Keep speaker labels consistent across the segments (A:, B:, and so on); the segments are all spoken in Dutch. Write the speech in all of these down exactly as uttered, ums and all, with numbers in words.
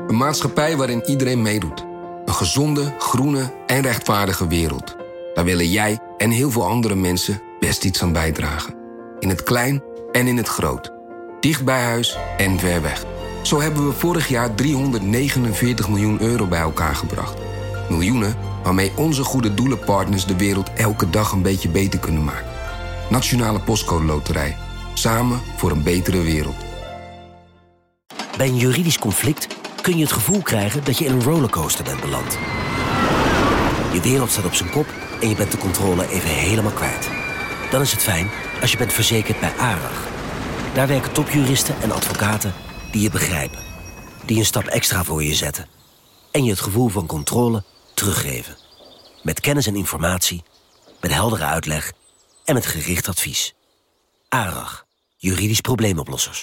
A: Een maatschappij waarin iedereen meedoet. Een gezonde, groene en rechtvaardige wereld. Daar willen jij en heel veel andere mensen best iets aan bijdragen. In het klein en in het groot. Dicht bij huis en ver weg. Zo hebben we vorig jaar driehonderdnegenenveertig miljoen euro bij elkaar gebracht. Miljoenen waarmee onze goede doelenpartners de wereld elke dag een beetje beter kunnen maken. Nationale Postcode Loterij. Samen voor een betere wereld.
B: Bij een juridisch conflict kun je het gevoel krijgen dat je in een rollercoaster bent beland. Je wereld staat op zijn kop en je bent de controle even helemaal kwijt. Dan is het fijn als je bent verzekerd bij ARAG. Daar werken topjuristen en advocaten die je begrijpen. Die een stap extra voor je zetten. En je het gevoel van controle teruggeven. Met kennis en informatie, met heldere uitleg en met gericht advies. ARAG, juridisch probleemoplossers.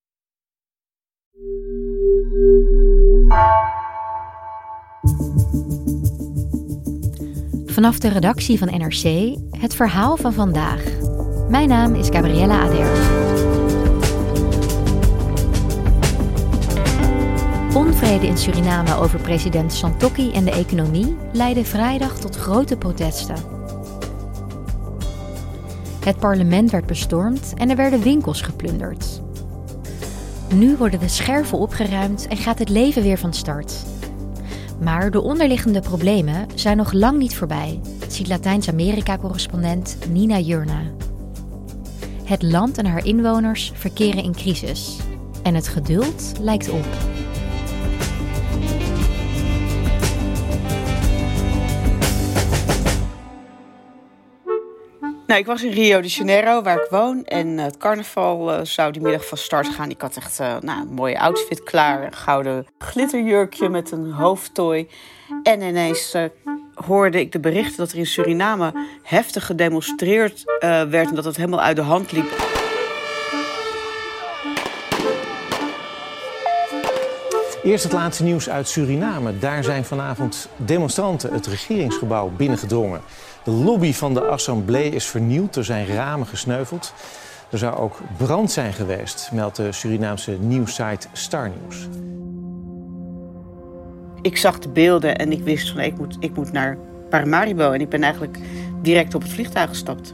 C: Vanaf de redactie van N R C, het verhaal van vandaag. Mijn naam is Gabriella Ader. Onvrede in Suriname over president Santokki en de economie leidde vrijdag tot grote protesten. Het parlement werd bestormd en er werden winkels geplunderd. Nu worden de scherven opgeruimd en gaat het leven weer van start. Maar de onderliggende problemen zijn nog lang niet voorbij, ziet Latijns-Amerika-correspondent Nina Jurna. Het land en haar inwoners verkeren in crisis. En het geduld lijkt op.
D: Nou, ik was in Rio de Janeiro, waar ik woon. En het carnaval uh, zou die middag van start gaan. Ik had echt uh, nou, een mooie outfit klaar. Een gouden glitterjurkje met een hoofdtooi. En ineens uh, hoorde ik de berichten dat er in Suriname heftig gedemonstreerd uh, werd. En dat het helemaal uit de hand liep.
E: Eerst het laatste nieuws uit Suriname. Daar zijn vanavond demonstranten het regeringsgebouw binnengedrongen. De lobby van de Assemblée is vernield, er zijn ramen gesneuveld. Er zou ook brand zijn geweest, meldt de Surinaamse nieuwssite Star News.
D: Ik zag de beelden en ik wist van ik moet, ik moet naar Paramaribo. En ik ben eigenlijk direct op het vliegtuig gestapt.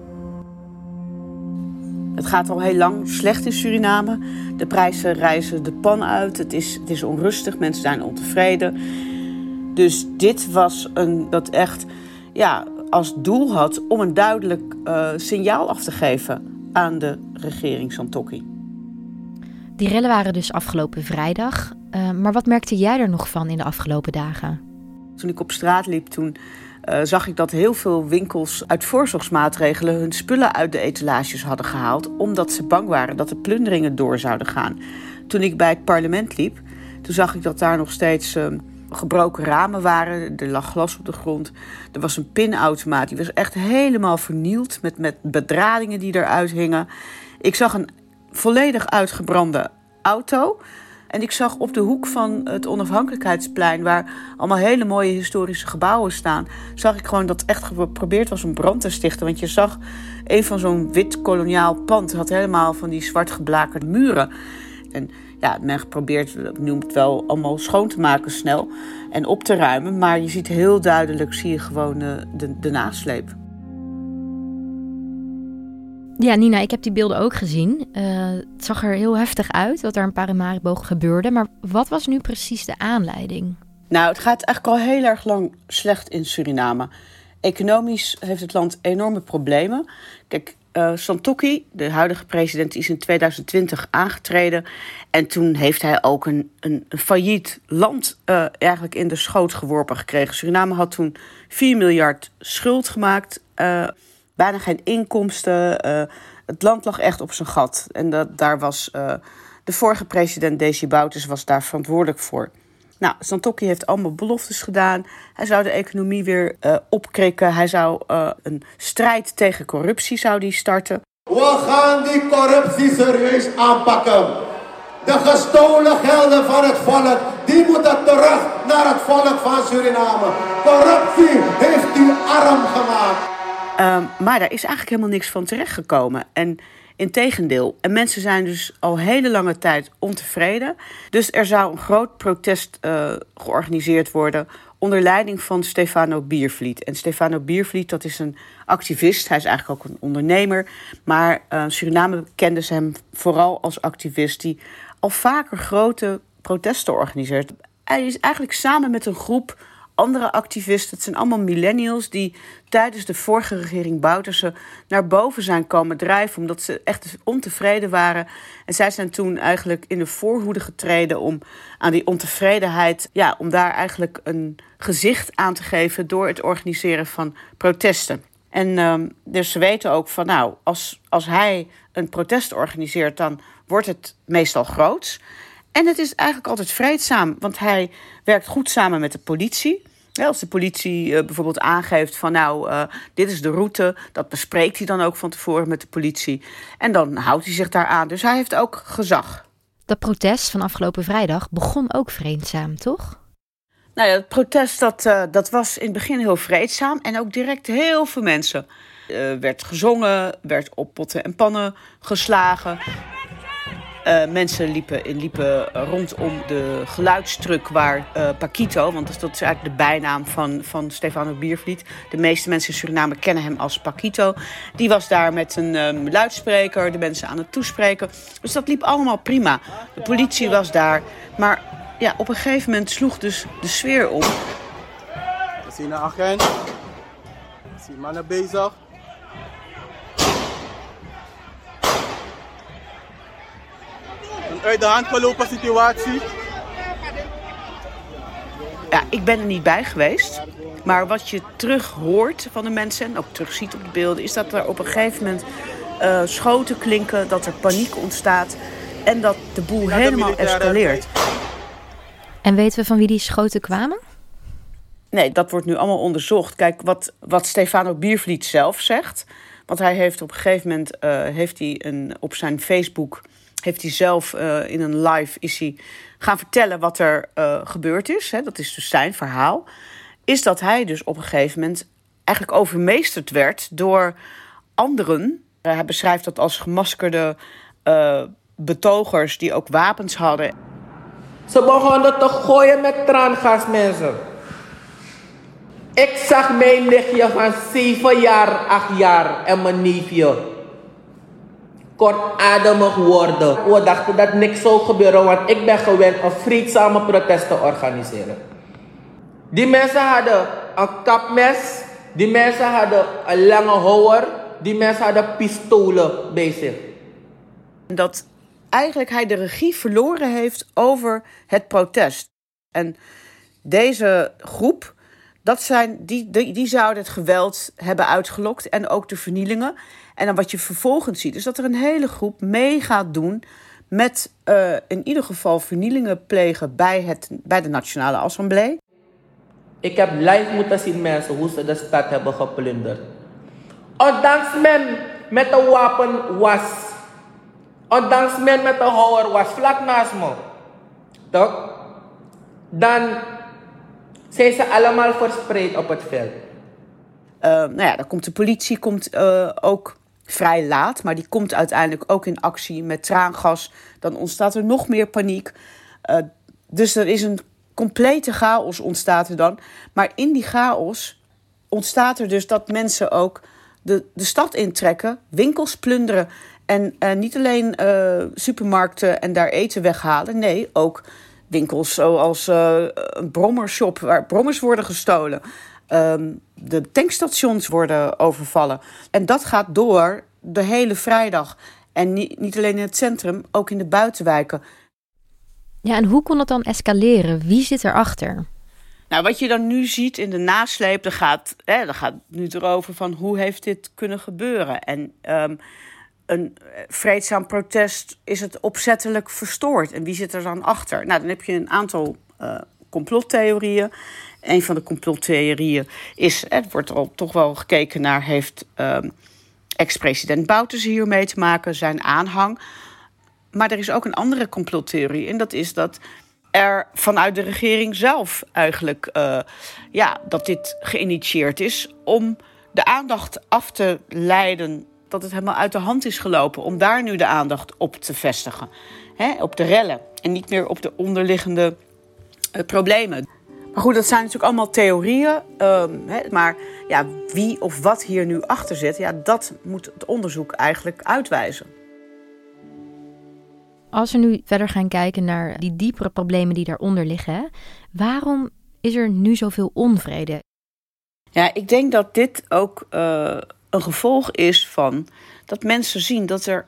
D: Het gaat al heel lang slecht in Suriname. De prijzen rijzen de pan uit. Het is, het is onrustig, mensen zijn ontevreden. Dus dit was een dat echt ja, als doel had om een duidelijk uh, signaal af te geven aan de regering Santokki.
C: Die rellen waren dus afgelopen vrijdag. Uh, maar wat merkte jij er nog van in de afgelopen dagen?
D: Toen ik op straat liep, toen uh, zag ik dat heel veel winkels uit voorzorgsmaatregelen hun spullen uit de etalages hadden gehaald, omdat ze bang waren dat de plunderingen door zouden gaan. Toen ik bij het parlement liep, toen zag ik dat daar nog steeds uh, gebroken ramen waren. Er lag glas op de grond. Er was een pinautomaat. Die was echt helemaal vernield met, met bedradingen die eruit hingen. Ik zag een volledig uitgebrande auto. En ik zag op de hoek van het Onafhankelijkheidsplein, waar allemaal hele mooie historische gebouwen staan, zag ik gewoon dat echt geprobeerd was om brand te stichten. Want je zag een van zo'n wit koloniaal pand had helemaal van die zwart geblakerde muren. En ja, men geprobeerd, ik noem het wel, allemaal schoon te maken snel en op te ruimen. Maar je ziet heel duidelijk, zie je gewoon de, de, de nasleep.
C: Ja, Nina, ik heb die beelden ook gezien. Uh, het zag er heel heftig uit wat er in Paramaribo gebeurde. Maar wat was nu precies de aanleiding?
D: Nou, het gaat eigenlijk al heel erg lang slecht in Suriname. Economisch heeft het land enorme problemen. Kijk, uh, Santokki, de huidige president, is in tweeduizend twintig aangetreden. En toen heeft hij ook een, een, een failliet land uh, eigenlijk in de schoot geworpen gekregen. Suriname had toen vier miljard schuld gemaakt. Uh, bijna geen inkomsten. Uh, het land lag echt op zijn gat. En dat, daar was uh, de vorige president, Desi Bouterse, was daar verantwoordelijk voor. Nou, Santokki heeft allemaal beloftes gedaan. Hij zou de economie weer uh, opkrikken. Hij zou uh, een strijd tegen corruptie zou die starten.
F: We gaan die corruptie serieus aanpakken. De gestolen gelden van het volk, die moeten terug naar het volk van Suriname. Corruptie heeft u arm gemaakt.
D: Um, maar daar is eigenlijk helemaal niks van terechtgekomen. En Integendeel. En mensen zijn dus al hele lange tijd ontevreden. Dus er zou een groot protest uh, georganiseerd worden onder leiding van Stefano Biervliet. En Stefano Biervliet, dat is een activist. Hij is eigenlijk ook een ondernemer. Maar uh, Suriname kende ze hem vooral als activist die al vaker grote protesten organiseert. Hij is eigenlijk samen met een groep andere activisten, het zijn allemaal millennials die tijdens de vorige regering Bouterse naar boven zijn komen drijven omdat ze echt ontevreden waren. En zij zijn toen eigenlijk in de voorhoede getreden om aan die ontevredenheid, ja, om daar eigenlijk een gezicht aan te geven door het organiseren van protesten. En um, dus ze weten ook van nou, als, als hij een protest organiseert, dan wordt het meestal groots. En het is eigenlijk altijd vreedzaam, want hij werkt goed samen met de politie. Ja, als de politie uh, bijvoorbeeld aangeeft van nou, uh, dit is de route, dat bespreekt hij dan ook van tevoren met de politie. En dan houdt hij zich daar aan. Dus hij heeft ook gezag.
C: Dat protest van afgelopen vrijdag begon ook vreedzaam, toch?
D: Nou ja, het protest dat, uh, dat was in het begin heel vreedzaam en ook direct heel veel mensen. Er uh, werd gezongen, werd op potten en pannen geslagen. Uh, mensen liepen, liepen rondom de geluidstruck waar uh, Paquito, want dat is eigenlijk de bijnaam van, van Stefano Biervliet. De meeste mensen in Suriname kennen hem als Paquito. Die was daar met een um, luidspreker, de mensen aan het toespreken. Dus dat liep allemaal prima. De politie was daar. Maar ja, op een gegeven moment sloeg dus de sfeer om.
G: We zien een agent. We zien mannen bezig. Een uit de hand gelopen situatie.
D: Ja, ik ben er niet bij geweest. Maar wat je terug hoort van de mensen en ook terug ziet op de beelden, is dat er op een gegeven moment uh, schoten klinken, dat er paniek ontstaat en dat de boel ja, helemaal de escaleert.
C: En weten we van wie die schoten kwamen?
D: Nee, dat wordt nu allemaal onderzocht. Kijk, wat, wat Stefano Biervliet zelf zegt. Want hij heeft op een gegeven moment uh, heeft hij een, op zijn Facebook heeft hij zelf uh, in een live is hij gaan vertellen wat er uh, gebeurd is. Hè, dat is dus zijn verhaal. Is dat hij dus op een gegeven moment eigenlijk overmeesterd werd door anderen. Uh, hij beschrijft dat als gemaskerde uh, betogers die ook wapens hadden.
H: Ze begonnen te gooien met traangas, mensen. Ik zag mijn nichtje van zeven jaar, acht jaar en mijn neefje kortademig worden. We dachten dat niks zou gebeuren, want ik ben gewend een vreedzame protest te organiseren. Die mensen hadden een kapmes, die mensen hadden een lange houwer, die mensen hadden pistolen bij zich.
D: Dat eigenlijk hij de regie verloren heeft over het protest. En deze groep, dat zijn, die, die, die zouden het geweld hebben uitgelokt en ook de vernielingen. En dan wat je vervolgens ziet, is dat er een hele groep mee gaat doen met uh, in ieder geval vernielingen plegen bij, het, bij de Nationale Assemblée.
H: Ik heb live moeten zien mensen hoe ze de stad hebben geplunderd. Ondanks men met een wapen was, ondanks men met een houwer was vlak naast me, toch? Dan zijn ze allemaal verspreid op het veld.
D: Uh, nou ja, dan komt de politie komt, uh, ook vrij laat, maar die komt uiteindelijk ook in actie met traangas. Dan ontstaat er nog meer paniek. Uh, dus er is een complete chaos ontstaat er dan. Maar in die chaos ontstaat er dus dat mensen ook de, de stad intrekken, winkels plunderen en uh, niet alleen uh, supermarkten en daar eten weghalen. Nee, ook winkels zoals uh, een brommershop waar brommers worden gestolen. Um, de tankstations worden overvallen. En dat gaat door de hele vrijdag. En niet, niet alleen in het centrum, ook in de buitenwijken.
C: Ja, en hoe kon het dan escaleren? Wie zit erachter?
D: Nou, wat je dan nu ziet in de nasleep, dat gaat, hè, dat gaat nu erover van hoe heeft dit kunnen gebeuren. En um, een vreedzaam protest is het opzettelijk verstoord. En wie zit er dan achter? Nou, dan heb je een aantal uh, complottheorieën. Een van de complottheorieën is, er wordt al toch wel gekeken naar, heeft um, ex-president Bouterse hier mee te maken, zijn aanhang. Maar er is ook een andere complottheorie en dat is dat er vanuit de regering zelf eigenlijk, uh, ja, dat dit geïnitieerd is om de aandacht af te leiden dat het helemaal uit de hand is gelopen om daar nu de aandacht op te vestigen. Hè, op de rellen en niet meer op de onderliggende uh, problemen. Maar goed, dat zijn natuurlijk allemaal theorieën. Um, hè, maar ja, wie of wat hier nu achter zit, ja, dat moet het onderzoek eigenlijk uitwijzen.
C: Als we nu verder gaan kijken naar die diepere problemen die daaronder liggen, hè, waarom is er nu zoveel onvrede?
D: Ja, ik denk dat dit ook uh, een gevolg is van dat mensen zien dat er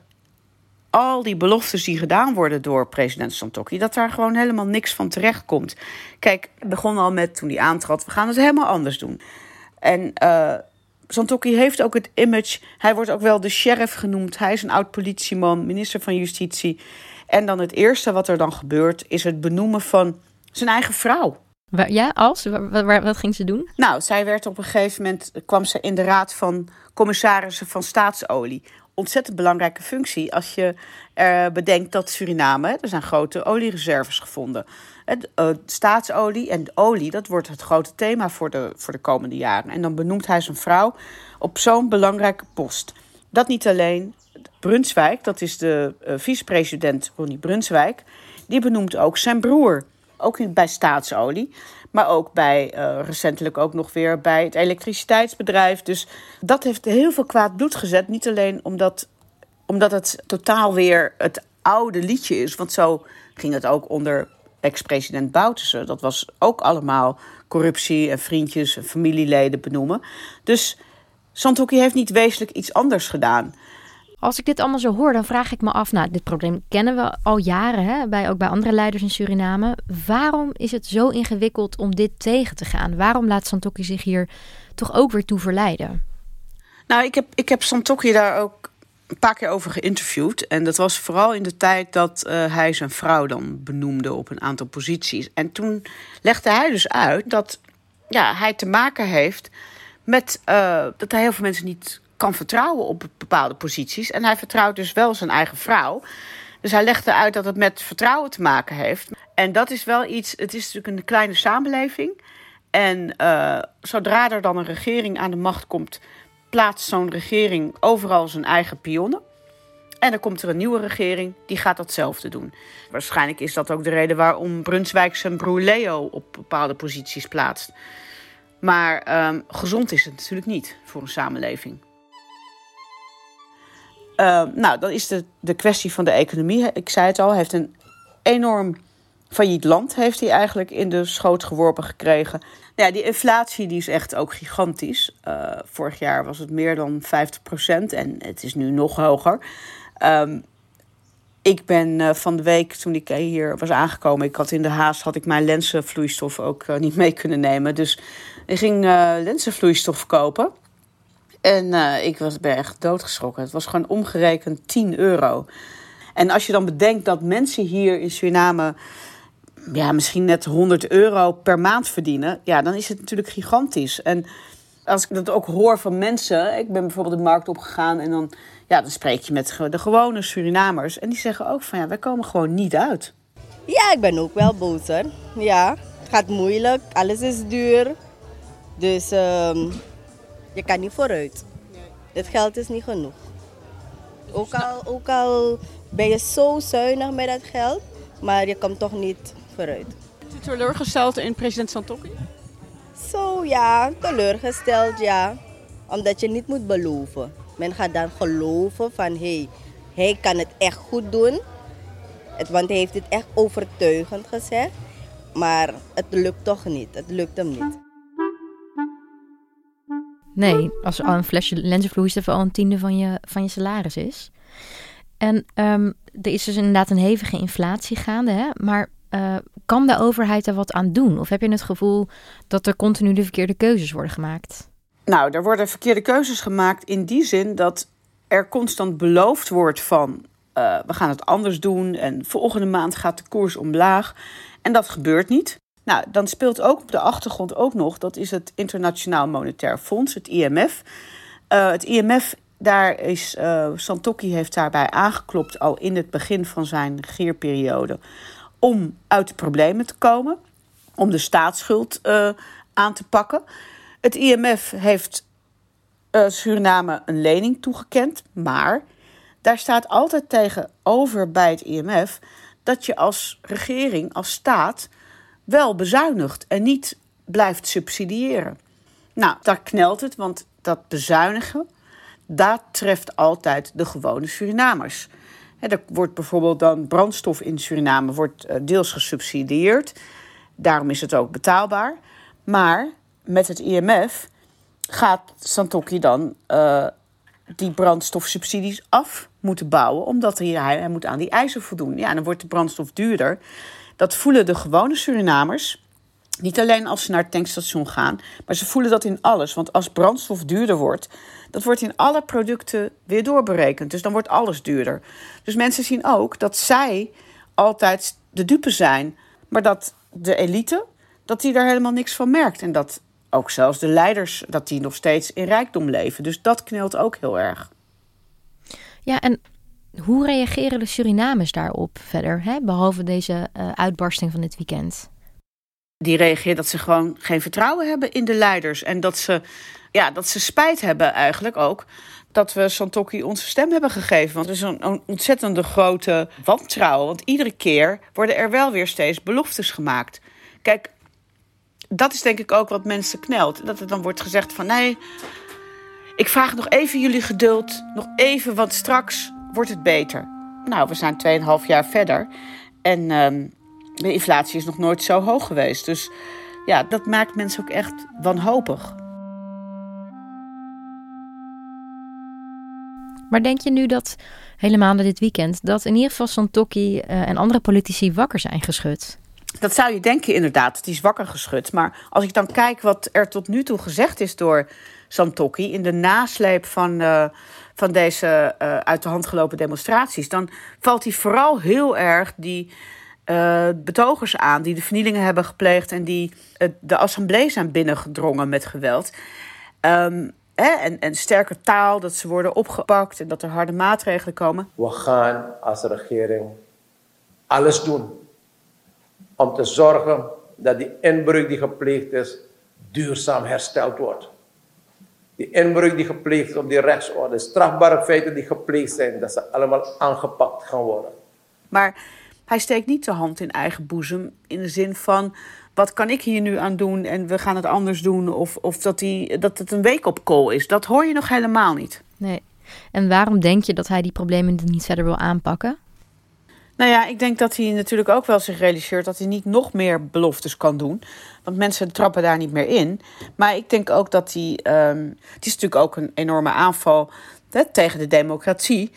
D: al die beloftes die gedaan worden door president Santokki, dat daar gewoon helemaal niks van terecht komt. Kijk, het begon al met toen hij aantrad, we gaan het helemaal anders doen. En uh, Santokki heeft ook het image, hij wordt ook wel de sheriff genoemd. Hij is een oud politieman, minister van Justitie. En dan het eerste wat er dan gebeurt is het benoemen van zijn eigen vrouw.
C: Ja, als? Wat, wat ging ze doen?
D: Nou, zij werd op een gegeven moment, kwam ze in de raad van commissarissen van staatsolie. Ontzettend belangrijke functie als je uh, bedenkt dat Suriname, er zijn grote oliereserves gevonden. Het, uh, staatsolie en olie, dat wordt het grote thema voor de, voor de komende jaren. En dan benoemt hij zijn vrouw op zo'n belangrijke post. Dat niet alleen. Brunswijk, dat is de uh, vicepresident Ronnie Brunswijk, die benoemt ook zijn broer. Ook in, bij staatsolie, maar ook bij uh, recentelijk ook nog weer bij het elektriciteitsbedrijf. Dus dat heeft heel veel kwaad bloed gezet. Niet alleen omdat, omdat het totaal weer het oude liedje is. Want zo ging het ook onder ex-president Bouterse. Dat was ook allemaal corruptie en vriendjes en familieleden benoemen. Dus Santokki heeft niet wezenlijk iets anders gedaan.
C: Als ik dit allemaal zo hoor, dan vraag ik me af, nou, dit probleem kennen we al jaren, hè, bij, ook bij andere leiders in Suriname. Waarom is het zo ingewikkeld om dit tegen te gaan? Waarom laat Santokki zich hier toch ook weer toe verleiden?
D: Nou, ik heb, ik heb Santokki daar ook een paar keer over geïnterviewd. En dat was vooral in de tijd dat uh, hij zijn vrouw dan benoemde op een aantal posities. En toen legde hij dus uit dat ja, hij te maken heeft met uh, dat hij heel veel mensen niet kan vertrouwen op bepaalde posities. En hij vertrouwt dus wel zijn eigen vrouw. Dus hij legde uit dat het met vertrouwen te maken heeft. En dat is wel iets, het is natuurlijk een kleine samenleving. En uh, zodra er dan een regering aan de macht komt, plaatst zo'n regering overal zijn eigen pionnen. En dan komt er een nieuwe regering, die gaat datzelfde doen. Waarschijnlijk is dat ook de reden waarom Brunswijk zijn broer Leo op bepaalde posities plaatst. Maar um, gezond is het natuurlijk niet voor een samenleving. Uh, nou, dan is de, de kwestie van de economie. Ik zei het al, hij heeft een enorm failliet land heeft hij eigenlijk in de schoot geworpen gekregen. Ja, die inflatie die is echt ook gigantisch. Uh, vorig jaar was het meer dan vijftig procent en het is nu nog hoger. Um, ik ben uh, van de week, toen ik hier was aangekomen, ik had in de haast, had ik mijn lenzenvloeistof ook uh, niet mee kunnen nemen. Dus ik ging uh, lenzenvloeistof kopen. En uh, ik was, ben echt doodgeschrokken. Het was gewoon omgerekend tien euro. En als je dan bedenkt dat mensen hier in Suriname ja, misschien net honderd euro per maand verdienen, ja, dan is het natuurlijk gigantisch. En als ik dat ook hoor van mensen, ik ben bijvoorbeeld de markt opgegaan en dan, ja, dan spreek je met de gewone Surinamers. En die zeggen ook van ja, wij komen gewoon niet uit.
I: Ja, ik ben ook wel boos hoor. Ja, het gaat moeilijk, alles is duur. Dus um, je kan niet vooruit. Het geld is niet genoeg. Ook al, ook al ben je zo zuinig met dat geld, maar je komt toch niet vooruit.
J: Bent u teleurgesteld in president Santokki?
I: Zo ja, teleurgesteld ja. Omdat je niet moet beloven. Men gaat dan geloven van hé, hey, hij kan het echt goed doen. Het, want hij heeft het echt overtuigend gezegd. Maar het lukt toch niet. Het lukt hem niet.
C: Nee, als al een flesje lenzenvloeistof al een tiende van je, van je salaris is. En um, er is dus inderdaad een hevige inflatie gaande. Hè? Maar uh, kan de overheid er wat aan doen? Of heb je het gevoel dat er continu de verkeerde keuzes worden gemaakt?
D: Nou, er worden verkeerde keuzes gemaakt in die zin dat er constant beloofd wordt van Uh, we gaan het anders doen en volgende maand gaat de koers omlaag. En dat gebeurt niet. Nou, dan speelt ook op de achtergrond ook nog, dat is het Internationaal Monetair Fonds, het I M F. Uh, het I M F, daar is, uh, Santokki heeft daarbij aangeklopt al in het begin van zijn regeerperiode om uit de problemen te komen, om de staatsschuld uh, aan te pakken. Het I M F heeft uh, Suriname een lening toegekend. Maar daar staat altijd tegenover bij het I M F dat je als regering, als staat, wel bezuinigt en niet blijft subsidiëren. Nou, daar knelt het, want dat bezuinigen, dat treft altijd de gewone Surinamers. He, er wordt bijvoorbeeld dan brandstof in Suriname wordt uh, deels gesubsidieerd. Daarom is het ook betaalbaar. Maar met het I M F gaat Santokki dan uh, die brandstofsubsidies af moeten bouwen, omdat hij, hij moet aan die eisen voldoen. Ja, dan wordt de brandstof duurder. Dat voelen de gewone Surinamers. Niet alleen als ze naar het tankstation gaan, maar ze voelen dat in alles. Want als brandstof duurder wordt, dat wordt in alle producten weer doorberekend. Dus dan wordt alles duurder. Dus mensen zien ook dat zij altijd de dupe zijn, maar dat de elite, dat die daar helemaal niks van merkt. En dat ook zelfs de leiders, dat die nog steeds in rijkdom leven. Dus dat knelt ook heel erg.
C: Ja, en hoe reageren de Surinamers daarop verder, hè? Behalve deze uh, uitbarsting van dit weekend?
D: Die reageert dat ze gewoon geen vertrouwen hebben in de leiders. En dat ze, ja, dat ze spijt hebben eigenlijk ook dat we Santokki onze stem hebben gegeven. Want het is een, een ontzettende grote wantrouwen. Want iedere keer worden er wel weer steeds beloftes gemaakt. Kijk, dat is denk ik ook wat mensen knelt. Dat er dan wordt gezegd van nee, ik vraag nog even jullie geduld. Nog even, want straks wordt het beter. Nou, we zijn tweeënhalf jaar verder. En Um, de inflatie is nog nooit zo hoog geweest. Dus ja, dat maakt mensen ook echt wanhopig.
C: Maar denk je nu dat, helemaal na dit weekend, dat in ieder geval Santokki uh, en andere politici wakker zijn geschud?
D: Dat zou je denken inderdaad, die is wakker geschud. Maar als ik dan kijk wat er tot nu toe gezegd is door Santokki in de nasleep van, uh, van deze uh, uit de hand gelopen demonstraties, dan valt hij vooral heel erg die Uh, betogers aan die de vernielingen hebben gepleegd en die uh, de assemblee zijn binnengedrongen met geweld. Um, hè, en, en sterke taal, dat ze worden opgepakt en dat er harde maatregelen komen.
K: We gaan als regering alles doen om te zorgen dat die inbreuk die gepleegd is duurzaam hersteld wordt. Die inbreuk die gepleegd is op die rechtsorde, strafbare feiten die gepleegd zijn, dat ze allemaal aangepakt gaan worden.
D: Maar hij steekt niet de hand in eigen boezem in de zin van, wat kan ik hier nu aan doen en we gaan het anders doen. Of, of dat, die, dat het een wake-up call is. Dat hoor je nog helemaal niet.
C: Nee. En waarom denk je dat hij die problemen niet verder wil aanpakken?
D: Nou ja, ik denk dat hij natuurlijk ook wel zich realiseert dat hij niet nog meer beloftes kan doen. Want mensen trappen daar niet meer in. Maar ik denk ook dat hij, Um, het is natuurlijk ook een enorme aanval hè, tegen de democratie.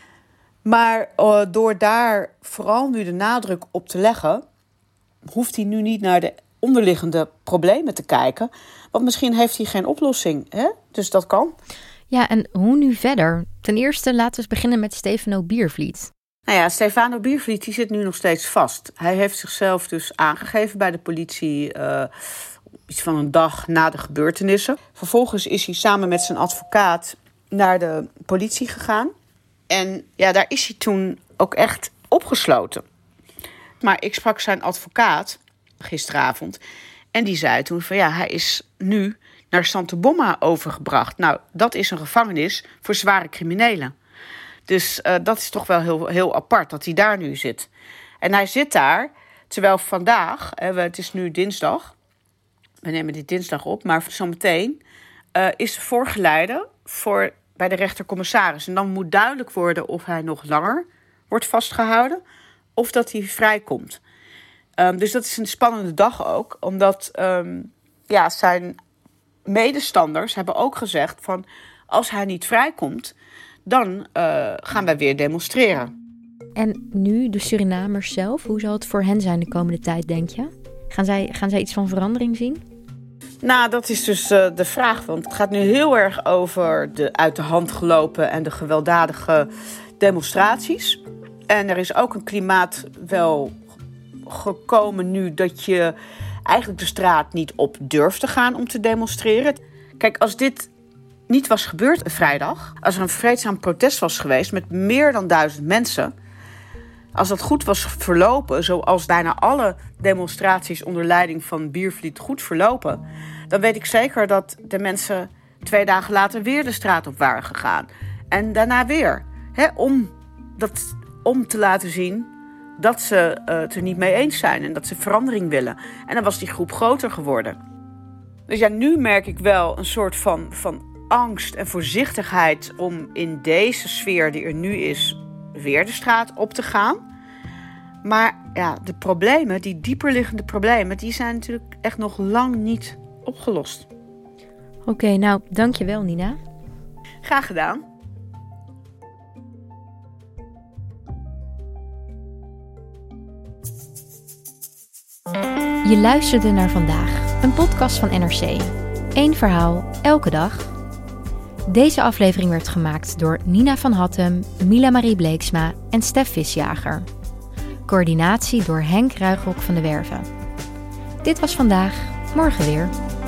D: Maar uh, door daar vooral nu de nadruk op te leggen, hoeft hij nu niet naar de onderliggende problemen te kijken. Want misschien heeft hij geen oplossing. Hè? Dus dat kan.
C: Ja, en hoe nu verder? Ten eerste laten we eens beginnen met Stefano Biervliet.
D: Nou ja, Stefano Biervliet die zit nu nog steeds vast. Hij heeft zichzelf dus aangegeven bij de politie Uh, iets van een dag na de gebeurtenissen. Vervolgens is hij samen met zijn advocaat naar de politie gegaan. En ja, daar is hij toen ook echt opgesloten. Maar ik sprak zijn advocaat gisteravond. En die zei toen van ja, hij is nu naar Santo Bomma overgebracht. Nou, dat is een gevangenis voor zware criminelen. Dus uh, dat is toch wel heel, heel apart dat hij daar nu zit. En hij zit daar, terwijl vandaag, hè, het is nu dinsdag. We nemen dit dinsdag op, maar zometeen uh, is de voorgeleide voor bij de rechtercommissaris. En dan moet duidelijk worden of hij nog langer wordt vastgehouden of dat hij vrijkomt. Um, dus dat is een spannende dag ook, omdat um, ja, zijn medestanders hebben ook gezegd van als hij niet vrijkomt, dan uh, gaan wij weer demonstreren.
C: En nu de Surinamers zelf, hoe zal het voor hen zijn de komende tijd, denk je? Gaan zij, gaan zij iets van verandering zien?
D: Nou, dat is dus uh, de vraag. Want het gaat nu heel erg over de uit de hand gelopen en de gewelddadige demonstraties. En er is ook een klimaat wel gekomen nu dat je eigenlijk de straat niet op durft te gaan om te demonstreren. Kijk, als dit niet was gebeurd vrijdag, als er een vreedzaam protest was geweest met meer dan duizend mensen, als dat goed was verlopen, zoals bijna alle demonstraties onder leiding van Biervliet goed verlopen, dan weet ik zeker dat de mensen Twee dagen later weer de straat op waren gegaan. En daarna weer. Hè, om, dat, om te laten zien dat ze uh, het er niet mee eens zijn. En dat ze verandering willen. En dan was die groep groter geworden. Dus ja, nu merk ik wel een soort van, van angst en voorzichtigheid om in deze sfeer die er nu is weer de straat op te gaan. Maar ja, de problemen, die dieperliggende problemen, die zijn natuurlijk echt nog lang niet opgelost.
C: Oké, okay, nou, dankjewel Nina.
D: Graag gedaan.
C: Je luisterde naar Vandaag, een podcast van N R C. Eén verhaal, elke dag. Deze aflevering werd gemaakt door Nina van Hattem, Mila Marie Bleeksma en Stef Visjager. Coördinatie door Henk Ruigrok van de Werven. Dit was Vandaag, morgen weer.